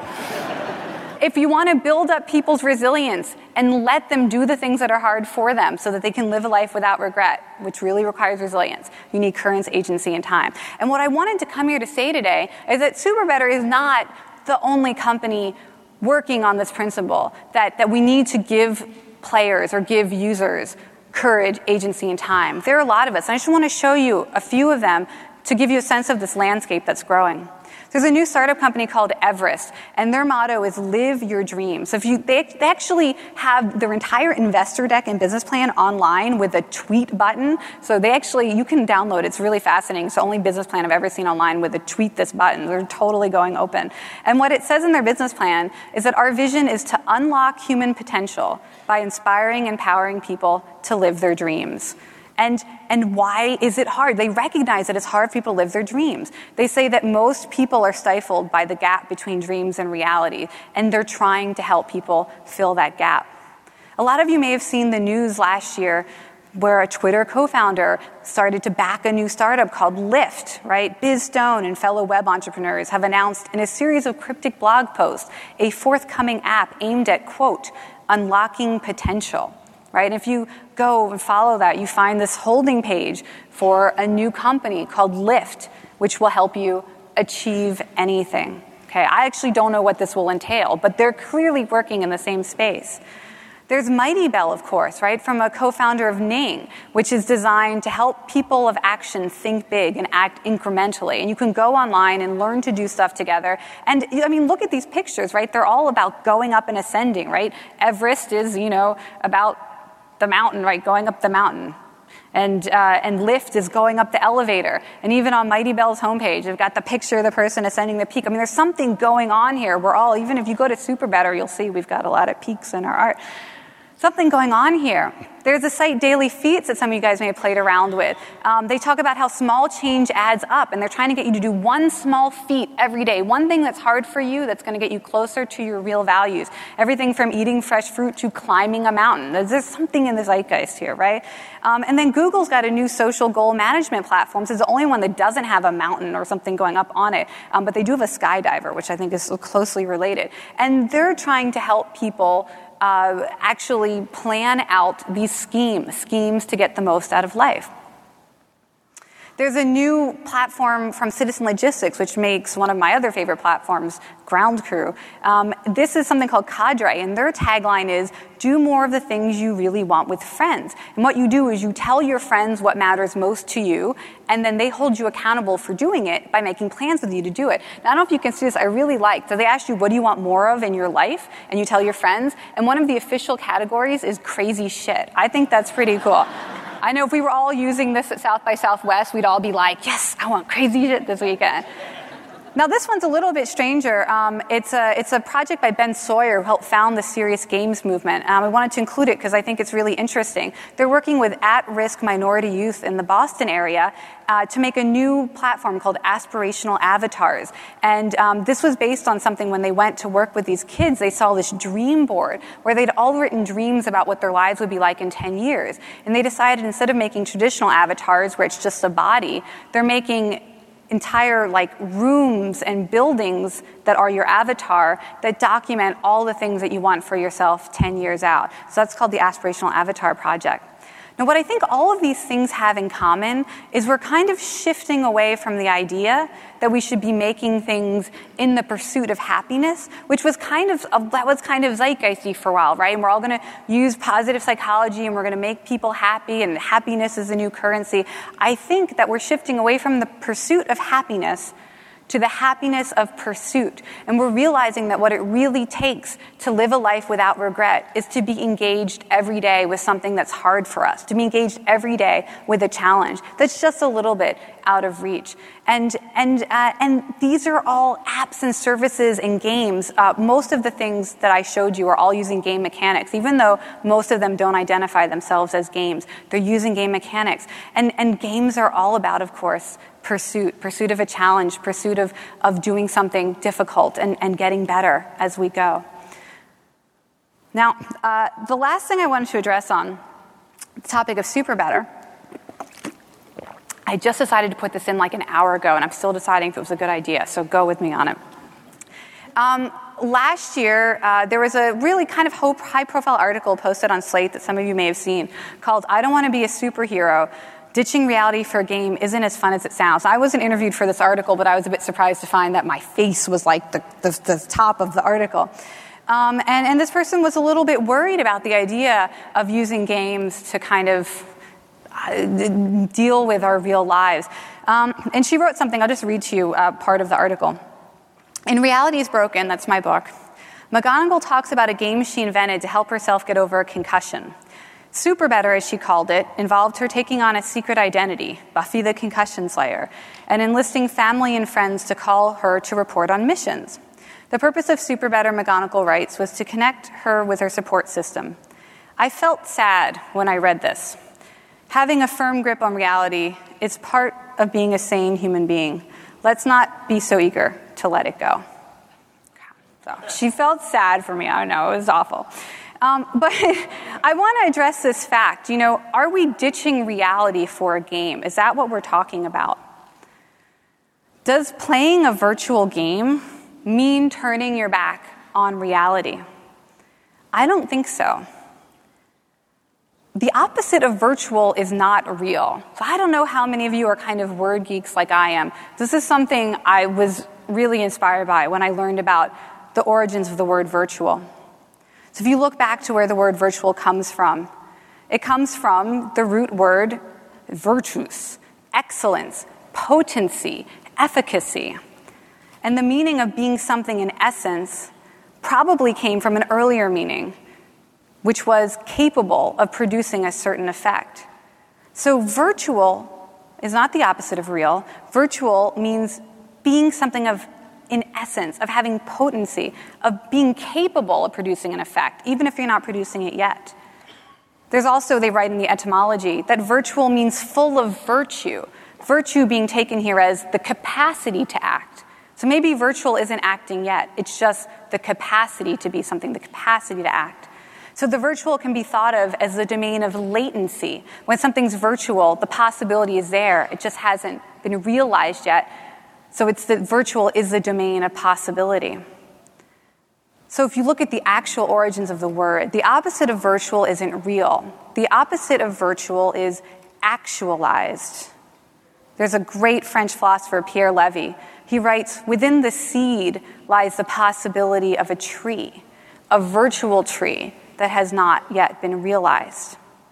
if you want to build up people's resilience and let them do the things that are hard for them so that they can live a life without regret, which really requires resilience, you need courage, agency, and time. And what I wanted to come here to say today is that SuperBetter is not the only company working on this principle, that, that we need to give players or give users courage, agency, and time. There are a lot of us, and I just want to show you a few of them to give you a sense of this landscape that's growing. There's a new startup company called Everest, and their motto is live your dreams. So if you, they, they actually have their entire investor deck and business plan online with a tweet button. So they actually, you can download it. It's really fascinating. It's the only business plan I've ever seen online with a tweet this button. They're totally going open. And what it says in their business plan is that our vision is to unlock human potential by inspiring and empowering people to live their dreams. And, and why is it hard? They recognize that it's hard for people to live their dreams. They say that most people are stifled by the gap between dreams and reality, and they're trying to help people fill that gap. A lot of you may have seen the news last year where a Twitter co-founder started to back a new startup called Lyft, right? Biz Stone and fellow web entrepreneurs have announced in a series of cryptic blog posts a forthcoming app aimed at, quote, unlocking potential. Right? And if you go and follow that, you find this holding page for a new company called Lyft, which will help you achieve anything. Okay, I actually don't know what this will entail, but they're clearly working in the same space. There's Mighty Bell, of course, right, from a co-founder of Ning, which is designed to help people of action think big and act incrementally. And you can go online and learn to do stuff together. And, I mean, look at these pictures, right? They're all about going up and ascending, right? Everest is, you know, about the mountain, right, going up the mountain. And, uh, and Lyft is going up the elevator. And even on Mighty Bell's homepage, they've got the picture of the person ascending the peak. I mean, there's something going on here. We're all, even if you go to SuperBetter, you'll see we've got a lot of peaks in our art. Something going on here. There's a site, Daily Feats, that some of you guys may have played around with. Um, they talk about how small change adds up, and they're trying to get you to do one small feat every day, one thing that's hard for you that's going to get you closer to your real values. Everything from eating fresh fruit to climbing a mountain. There's something in the zeitgeist here, right? Um, and then Google's got a new social goal management platform. It's the only one that doesn't have a mountain or something going up on it, um, but they do have a skydiver, which I think is so closely related. And they're trying to help people Uh, actually plan out these schemes, schemes to get the most out of life. There's a new platform from Citizen Logistics, which makes one of my other favorite platforms, Ground Crew. Um, this is something called Cadre, and their tagline is, do more of the things you really want with friends. And what you do is you tell your friends what matters most to you, and then they hold you accountable for doing it by making plans with you to do it. Now, I don't know if you can see this. I really like. So they ask you, what do you want more of in your life? And you tell your friends. And one of the official categories is crazy shit. I think that's pretty cool. I know if we were all using this at South by Southwest, we'd all be like, yes, I want crazy shit this weekend. Now, this one's a little bit stranger. Um, it's, a, it's a project by Ben Sawyer, who helped found the Serious Games movement. Um, I wanted to include it because I think it's really interesting. They're working with at-risk minority youth in the Boston area uh, to make a new platform called Aspirational Avatars. And um, this was based on something when they went to work with these kids. They saw this dream board where they'd all written dreams about what their lives would be like in ten years. And they decided instead of making traditional avatars where it's just a body, they're making entire like rooms and buildings that are your avatar that document all the things that you want for yourself ten years out. So that's called the Aspirational Avatar Project. Now, what I think all of these things have in common is we're kind of shifting away from the idea that we should be making things in the pursuit of happiness, which was kind of, that was kind of zeitgeisty for a while, right? And we're all going to use positive psychology and we're going to make people happy and happiness is the new currency. I think that we're shifting away from the pursuit of happiness to the happiness of pursuit. And we're realizing that what it really takes to live a life without regret is to be engaged every day with something that's hard for us, to be engaged every day with a challenge that's just a little bit out of reach. And and uh, and these are all apps and services and games. Uh, most of the things that I showed you are all using game mechanics, even though most of them don't identify themselves as games. They're using game mechanics. And, and games are all about, of course, pursuit, pursuit of a challenge, pursuit of, of doing something difficult and, and getting better as we go. Now, uh, the last thing I wanted to address on the topic of SuperBetter I just decided to put this in like an hour ago, and I'm still deciding if it was a good idea, so go with me on it. Um, last year, uh, there was a really kind of high-profile article posted on Slate that some of you may have seen called "I Don't Want to Be a Superhero. Ditching reality for a game isn't as fun as it sounds." I wasn't interviewed for this article, but I was a bit surprised to find that my face was like the, the, the top of the article. Um, and, and this person was a little bit worried about the idea of using games to kind of deal with our real lives. Um, and she wrote something, I'll just read to you uh, part of the article. In Reality is Broken, that's my book, McGonagall talks about a game she invented to help herself get over a concussion. Super Better, as she called it, involved her taking on a secret identity, Buffy the Concussion Slayer, and enlisting family and friends to call her to report on missions. The purpose of Super Better, McGonagall writes, was to connect her with her support system. I felt sad when I read this. Having a firm grip on reality is part of being a sane human being. Let's not be so eager to let it go. So she felt sad for me. I know, it was awful. Um, but I want to address this fact. You know, are we ditching reality for a game? Is that what we're talking about? Does playing a virtual game mean turning your back on reality? I don't think so. The opposite of virtual is not real. So I don't know how many of you are kind of word geeks like I am. This is something I was really inspired by when I learned about the origins of the word virtual. So if you look back to where the word virtual comes from, it comes from the root word virtus, excellence, potency, efficacy. And the meaning of being something in essence probably came from an earlier meaning, which was capable of producing a certain effect. So virtual is not the opposite of real. Virtual means being something of, in essence, of having potency, of being capable of producing an effect, even if you're not producing it yet. There's also, they write in the etymology, that virtual means full of virtue. Virtue being taken here as the capacity to act. So maybe virtual isn't acting yet. It's just the capacity to be something, the capacity to act. So the virtual can be thought of as the domain of latency. When something's virtual, the possibility is there. It just hasn't been realized yet. So it's the virtual is the domain of possibility. So if you look at the actual origins of the word, the opposite of virtual isn't real. The opposite of virtual is actualized. There's a great French philosopher, Pierre Levy. He writes, within the seed lies the possibility of a tree, a virtual tree that has not yet been realized.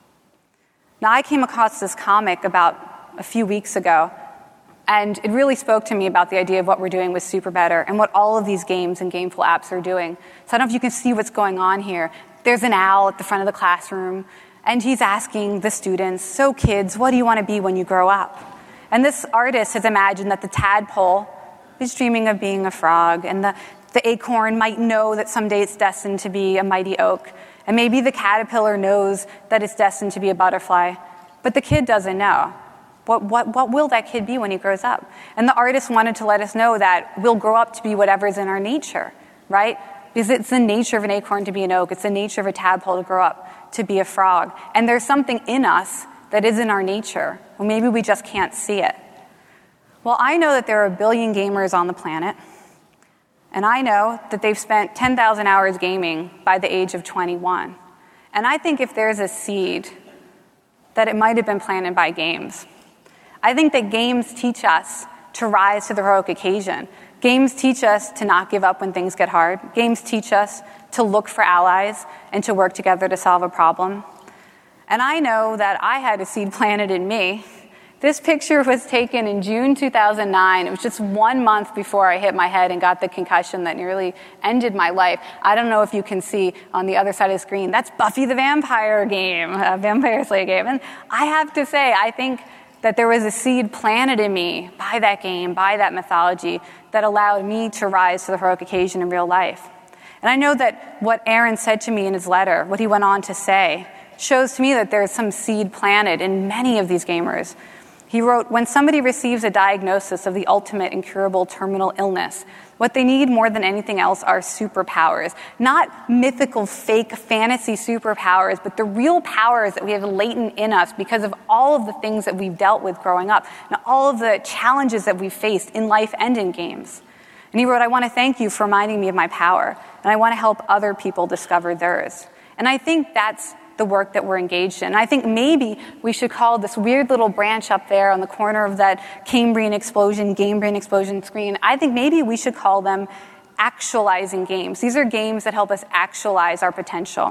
Now, I came across this comic about a few weeks ago, and it really spoke to me about the idea of what we're doing with Super Better and what all of these games and gameful apps are doing. So I don't know if you can see what's going on here. There's an owl at the front of the classroom, and he's asking the students, so kids, what do you want to be when you grow up? And this artist has imagined that the tadpole is dreaming of being a frog, and the, the acorn might know that someday it's destined to be a mighty oak, and maybe the caterpillar knows that it's destined to be a butterfly, but the kid doesn't know. What, what, what will that kid be when he grows up? And the artist wanted to let us know that we'll grow up to be whatever's in our nature, right? Because it's the nature of an acorn to be an oak. It's the nature of a tadpole to grow up to be a frog. And there's something in us that is in our nature. Well, maybe we just can't see it. Well, I know that there are a billion gamers on the planet. And I know that they've spent ten thousand hours gaming by the age of twenty-one. And I think if there's a seed, that it might have been planted by games. I think that games teach us to rise to the heroic occasion. Games teach us to not give up when things get hard. Games teach us to look for allies and to work together to solve a problem. And I know that I had a seed planted in me. This picture was taken in June two thousand nine. It was just one month before I hit my head and got the concussion that nearly ended my life. I don't know if you can see on the other side of the screen. That's Buffy the Vampire game, a Vampire Slayer game. And I have to say, I think that there was a seed planted in me by that game, by that mythology, that allowed me to rise to the heroic occasion in real life. And I know that what Aaron said to me in his letter, what he went on to say, shows to me that there's some seed planted in many of these gamers. He wrote, when somebody receives a diagnosis of the ultimate incurable terminal illness, what they need more than anything else are superpowers. Not mythical, fake, fantasy superpowers, but the real powers that we have latent in us because of all of the things that we've dealt with growing up and all of the challenges that we've faced in life and in games. And he wrote, I want to thank you for reminding me of my power, and I want to help other people discover theirs. And I think that's the work that we're engaged in. And I think maybe we should call this weird little branch up there on the corner of that Cambrian explosion, Gamebrian explosion screen, I think maybe we should call them actualizing games. These are games that help us actualize our potential.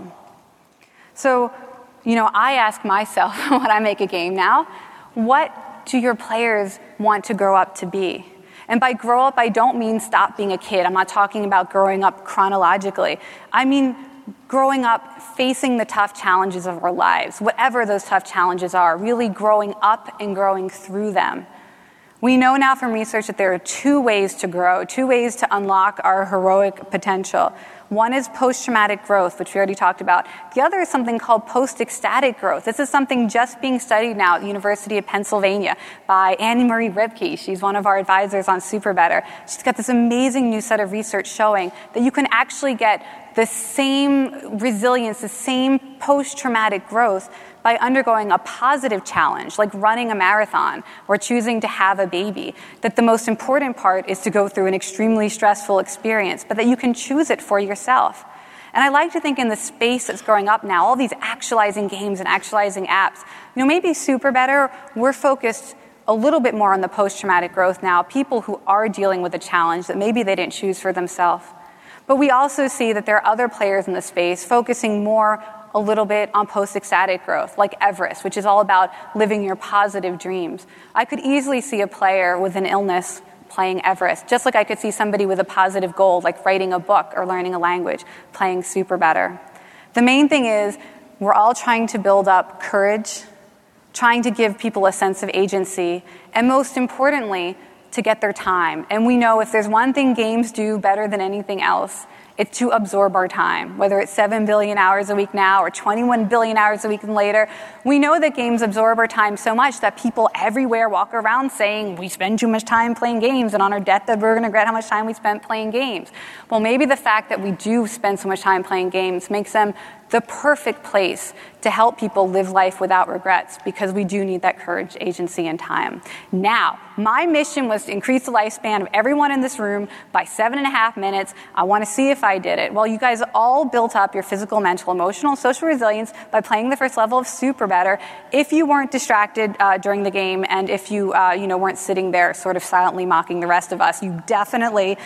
So, you know, I ask myself when I make a game now, what do your players want to grow up to be? And by grow up, I don't mean stop being a kid. I'm not talking about growing up chronologically. I mean growing up facing the tough challenges of our lives, whatever those tough challenges are, really growing up and growing through them. We know now from research that there are two ways to grow, two ways to unlock our heroic potential. One is post-traumatic growth, which we already talked about. The other is something called post-ecstatic growth. This is something just being studied now at the University of Pennsylvania by Annie Marie Ribke. She's one of our advisors on Super Better. She's got this amazing new set of research showing that you can actually get the same resilience, the same post-traumatic growth by undergoing a positive challenge, like running a marathon or choosing to have a baby. That the most important part is to go through an extremely stressful experience, but that you can choose it for yourself. And I like to think in the space that's growing up now, all these actualizing games and actualizing apps, you know, maybe Super Better, we're focused a little bit more on the post-traumatic growth now, people who are dealing with a challenge that maybe they didn't choose for themselves. But we also see that there are other players in the space focusing more a little bit on post-ecstatic growth, like Everest, which is all about living your positive dreams. I could easily see a player with an illness playing Everest, just like I could see somebody with a positive goal, like writing a book or learning a language, playing Super Better. The main thing is we're all trying to build up courage, trying to give people a sense of agency, and most importantly, to get their time. And we know if there's one thing games do better than anything else, it's to absorb our time, whether it's seven billion hours a week now or twenty-one billion hours a week and later. We know that games absorb our time so much that people everywhere walk around saying, we spend too much time playing games, and on our deathbed we're going to regret how much time we spent playing games. Well, maybe the fact that we do spend so much time playing games makes them the perfect place to help people live life without regrets, because we do need that courage, agency, and time. Now, my mission was to increase the lifespan of everyone in this room by seven and a half minutes. I want to see if I did it. Well, you guys all built up your physical, mental, emotional, social resilience by playing the first level of Super Better. If you weren't distracted uh, during the game, and if you, uh, you know, weren't sitting there sort of silently mocking the rest of us, you definitely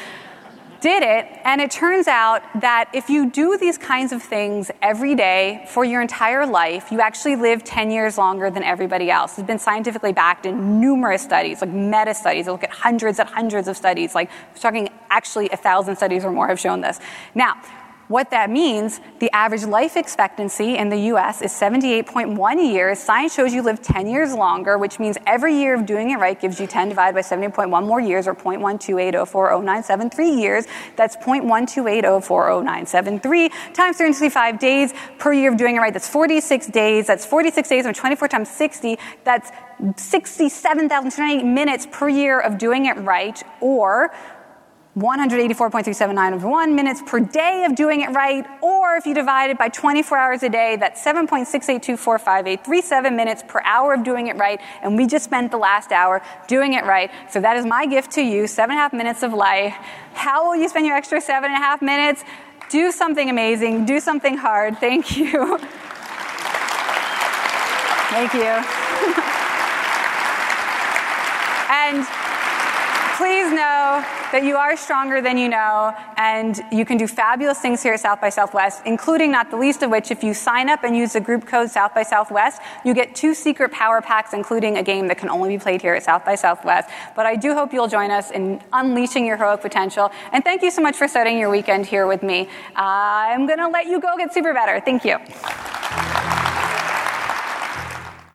did it. And it turns out that if you do these kinds of things every day for your entire life, you actually live ten years longer than everybody else. It's been scientifically backed in numerous studies, like meta studies. They look at hundreds and hundreds of studies, like we're talking actually a thousand studies or more have shown this. Now, what that means, the average life expectancy in the U S is seventy-eight point one years. Science shows you live ten years longer, which means every year of doing it right gives you ten divided by seventy point one more years, or zero point one two eight zero four zero nine seven three years. That's zero point one two eight zero four zero nine seven three times three hundred sixty-five days per year of doing it right. That's forty-six days. That's forty-six days and twenty-four times sixty. That's sixty-seven thousand two hundred eighty minutes per year of doing it right, or one hundred eighty-four point three seven nine over one minutes per day of doing it right, or if you divide it by twenty-four hours a day, that's seven point six eight two four five eight three seven minutes per hour of doing it right, and we just spent the last hour doing it right. So that is my gift to you, seven and a half minutes of life. How will you spend your extra seven and a half minutes? Do something amazing. Do something hard. Thank you. Thank you. And please know that you are stronger than you know, and you can do fabulous things here at South by Southwest, including, not the least of which, if you sign up and use the group code South by Southwest, you get two secret power packs, including a game that can only be played here at South by Southwest. But I do hope you'll join us in unleashing your heroic potential, and thank you so much for starting your weekend here with me. Uh, I'm going to let you go get Super Better. Thank you.